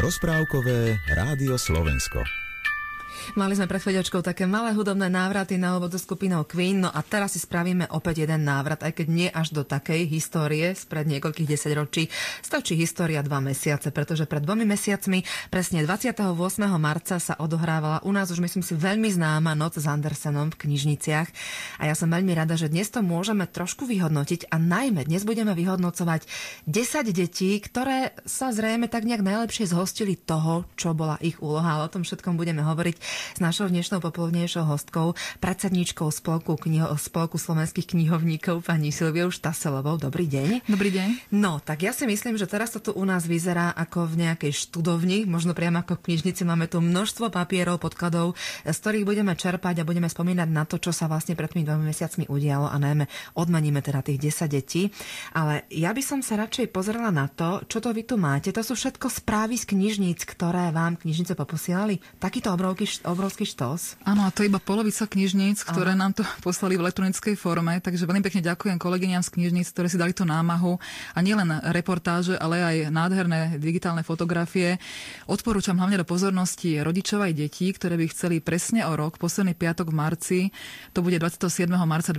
Rozprávkové Rádio Slovensko. Mali sme pred chvíľočkou také malé hudobné návraty na úvod so skupinou Queen, no a teraz si spravíme opäť jeden návrat, aj keď nie až do takej histórie spred niekoľkých desaťročí. Stačí história 2 mesiace, pretože pred 2 mesiacmi, presne 28. marca sa odohrávala u nás už myslím si veľmi známa Noc s Andersenom v knižniciach. A ja som veľmi rada, že dnes to môžeme trošku vyhodnotiť a najmä dnes budeme vyhodnocovať 10 detí, ktoré sa zrejme tak nejak najlepšie zhostili toho, čo bola ich úloha. Ale o tom všetkom budeme hovoriť s našou dnešnou popoludnejšou hostkou, predsedníčkou spolku slovenských knihovníkov, pani Silviou Štaselovou. Dobrý deň. Dobrý deň. No, tak ja si myslím, že teraz to tu u nás vyzerá ako v nejakej študovni, možno priamo ako v knižnici. Máme tu množstvo papierov, podkladov, z ktorých budeme čerpať a budeme spomínať na to, čo sa vlastne pred tými 2 mesiacmi udialo a najmä odmeníme teda tých 10 detí. Ale ja by som sa radšej pozrela na to, čo to vy tu máte. To sú všetko správy z knižníc, ktoré vám knižnice poposielali. Takýto obrovský štos. Áno, a to je iba polovica knižníc, ktoré nám to poslali v elektronickej forme, takže veľmi pekne ďakujem kolegyňam z knižníc, ktoré si dali tú námahu a nielen reportáže, ale aj nádherné digitálne fotografie. Odporúčam hlavne do pozornosti rodičov aj detí, ktoré by chceli presne o rok, posledný piatok v marci, to bude 27. marca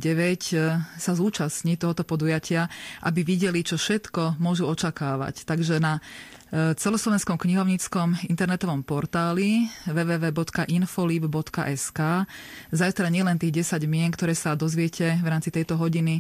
2009, sa zúčastniť tohoto podujatia, aby videli, čo všetko môžu očakávať. Takže na celoslovenskom knihovníckom internetovom portáli www.infolib.sk zajtra nielen tých 10 mien, ktoré sa dozviete v rámci tejto hodiny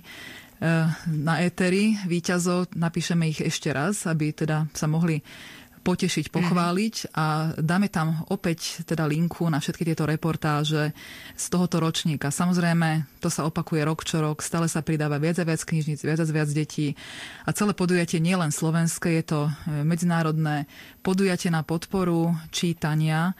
na éteri víťazov, napíšeme ich ešte raz, aby teda sa mohli potešiť, pochváliť a dáme tam opäť teda linku na všetky tieto reportáže z tohoto ročníka. Samozrejme, to sa opakuje rok čo rok, stále sa pridáva viac a viac knižníc, viac a viac detí a celé podujatie nie len slovenské, je to medzinárodné podujatie na podporu čítania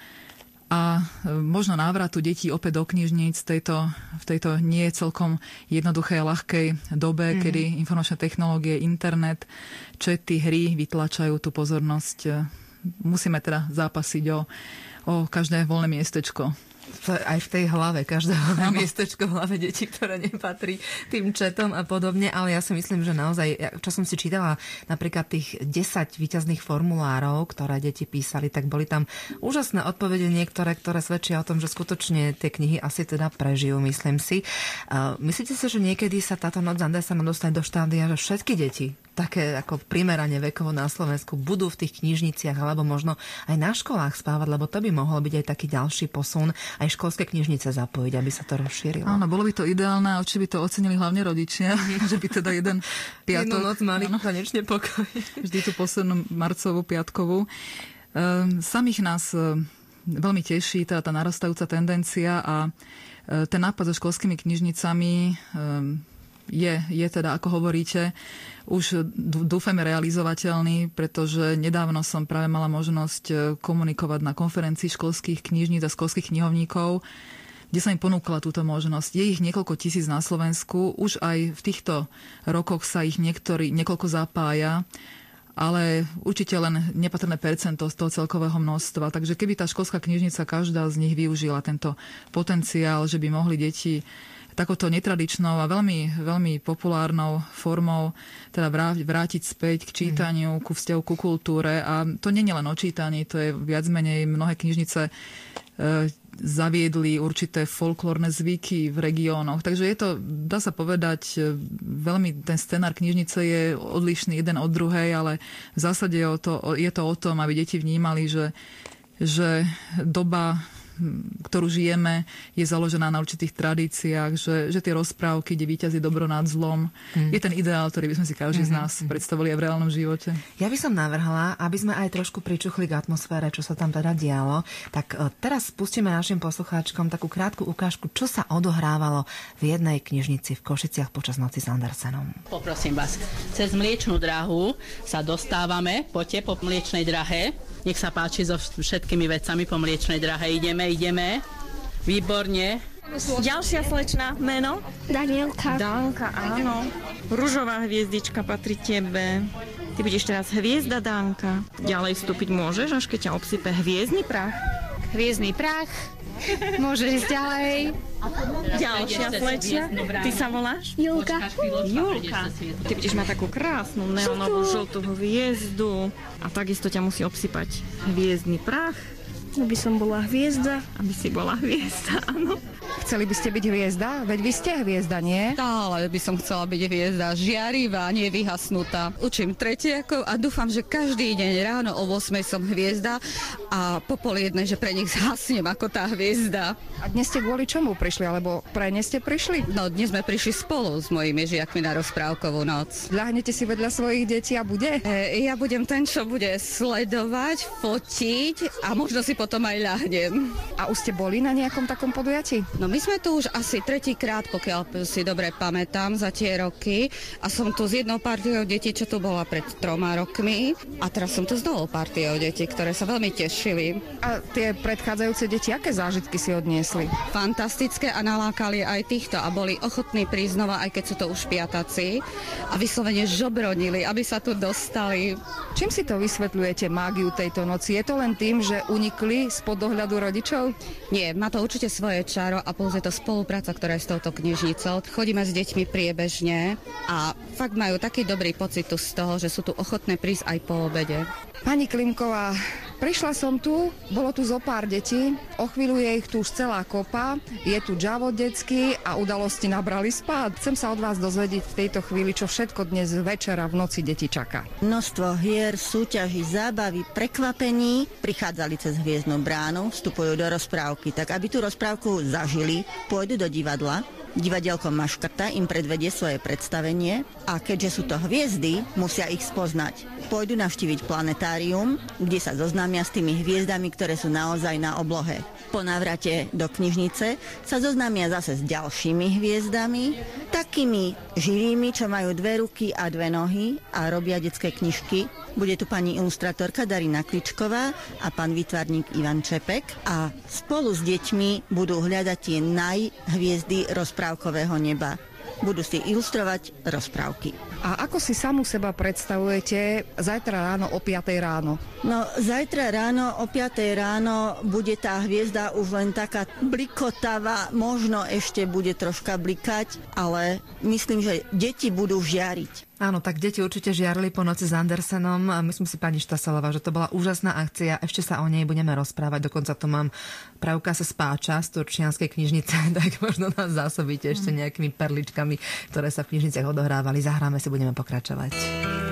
a možno návratu detí opäť do knižníc v tejto nie celkom jednoduchej a ľahkej dobe, kedy informačné technológie, internet, čety, hry vytlačajú tú pozornosť. Musíme teda zápasiť o každé voľné miestečko. Aj v tej hlave, každého miestečko v hlave detí, ktoré nepatrí tým četom a podobne, ale ja si myslím, že naozaj, čo som si čítala napríklad tých 10 víťazných formulárov, ktoré deti písali, tak boli tam úžasné odpovede niektoré, ktoré svedčia o tom, že skutočne tie knihy asi teda prežijú, myslím si. Myslíte si, že niekedy sa táto Noc Andersena dostane do štádia, že všetky deti také ako primerane vekovo na Slovensku budú v tých knižniciach alebo možno aj na školách spávať, lebo to by mohol byť aj taký ďalší posun, aj školské knižnice zapojiť, aby sa to rozšírilo. Áno, bolo by to ideálne, a určite by to ocenili hlavne rodičia, že by teda jeden piatok... Jednu noc mali konečne pokoj. Vždy tú poslednú marcovú, piatkovú. Samých nás veľmi teší tá narastajúca tendencia a ten nápad so školskými knižnicami je teda, ako hovoríte, už dúfame realizovateľný, pretože nedávno som práve mala možnosť komunikovať na konferencii školských knižníc a školských knihovníkov, kde sa im ponúkla túto možnosť. Je ich niekoľko tisíc na Slovensku, už aj v týchto rokoch sa ich niekoľko zapája, ale určite len nepatrné percento z toho celkového množstva. Takže keby tá školská knižnica, každá z nich využila tento potenciál, že by mohli deti takouto netradičnou a veľmi, veľmi populárnou formou teda vrátiť späť k čítaniu, ku vzťahu, ku kultúre. A to nie je len o čítaní, to je viac menej mnohé knižnice zaviedli určité folklórne zvyky v regiónoch. Takže je to, dá sa povedať, veľmi ten scenár knižnice je odlišný jeden od druhej, ale v zásade je to o tom, aby deti vnímali, že doba, ktorú žijeme, je založená na určitých tradíciách, že tie rozprávky, kde víťazí dobro nad zlom, je ten ideál, ktorý by sme si každý z nás predstavili aj v reálnom živote. Ja by som navrhla, aby sme aj trošku pričuchli k atmosfére, čo sa tam teda dialo. Tak teraz pustíme našim poslucháčkom takú krátku ukážku, čo sa odohrávalo v jednej knižnici v Košiciach počas Noci s Andersenom. Poprosím vás, cez Mliečnú dráhu sa dostávame, poďte po Mliečnej drahe. Nech sa páči, so všetkými vecami po Mliečnej drahe ideme. Výborne. Ďalšia slečna, meno? Danielka. Danka, áno. Ružová hviezdička patrí tebe. Ty budeš teraz hviezda, Danka. Ďalej vstúpiť môžeš, až keď ťa obsype hviezdny prach. Hviezdny prach, Môžeš ísť ďalej. Ďalšia slečna. Ty sa voláš? Julka. Julka. Ty budeš mať takú krásnu neonovú žltú hviezdu a takisto ťa musí obsypať hviezdny prach. Aby som bola hviezda. Aby si bola hviezda, áno. Chceli by ste byť hviezda? Veď vy ste hviezda, nie? Stále by som chcela byť hviezda, žiarivá, nie vyhasnutá. Učím tretiakov a dúfam, že každý deň ráno o 8 som hviezda a po 12:30, že pre nich zhasnem ako tá hviezda. A dnes ste kvôli čomu prišli, alebo pre ne ste prišli? No dnes sme prišli spolu s mojimi žiakmi na rozprávkovú noc. Ľahnete si vedľa svojich detí a bude? Ja budem ten, čo bude sledovať, fotiť a možno si potom aj ľahnem. A už ste boli na nejakom takom podujatí? No my sme tu už asi tretíkrát, pokiaľ si dobre pamätám, za tie roky. A som tu s jednou partiou detí, čo tu bola pred 3 rokmi. A teraz som tu s novou partiou detí, ktoré sa veľmi tešili. A tie predchádzajúce deti, aké zážitky si odniesli? Fantastické a nalákali aj týchto a boli ochotní prísť znova, aj keď sú to už piataci. A vyslovene žobronili, aby sa tu dostali. Čím si to vysvetľujete, mágiu tejto noci? Je to len tým, že unikli spod dohľadu rodičov? Nie, má to určite svoje čaro a plus je to spolupráca, ktorá je s touto knižnicou. Chodíme s deťmi priebežne a fakt majú taký dobrý pocit tu z toho, že sú tu ochotné prísť aj po obede. Pani Klimková, prišla som tu, bolo tu zo pár detí, o chvíľu je ich tu už celá kopa, je tu džavo detský a udalosti nabrali spád. Chcem sa od vás dozvedieť v tejto chvíli, čo všetko dnes večera v noci deti čaká. Množstvo hier, súťaží, zábavy, prekvapení prichádzali cez Hviezdnu bránu, vstupujú do rozprávky, tak aby tú rozprávku zažili, pôjdu do divadla. Divadielko Maškrta im predvedie svoje predstavenie a keďže sú to hviezdy, musia ich spoznať. Pôjdu navštíviť planetárium, kde sa zoznámia s tými hviezdami, ktoré sú naozaj na oblohe. Po návrate do knižnice sa zoznámia zase s ďalšími hviezdami, takými živými, čo majú 2 ruky a 2 nohy a robia detské knižky. Bude tu pani ilustrátorka Darina Kličková a pán výtvarník Ivan Čepek a spolu s deťmi budú hľadať tie najhviezdy rozprávkového neba. Budú si ilustrovať rozprávky. A ako si samu seba predstavujete zajtra ráno o 5 ráno? No, zajtra ráno o 5 ráno bude tá hviezda už len taká blikotavá, možno ešte bude troška blikať, ale myslím, že deti budú žiariť. Áno, tak deti určite žiarli po noci s Andersenom a myslím si, pani Štasalová, že to bola úžasná akcia. Ešte sa o nej budeme rozprávať. Dokonca tu mám preukaz spáča z Turčianskej knižnice, tak možno nás zásobíte ešte nejakými perličkami, ktoré sa v knižniciach odohrávali. Zahráme si, budeme pokračovať.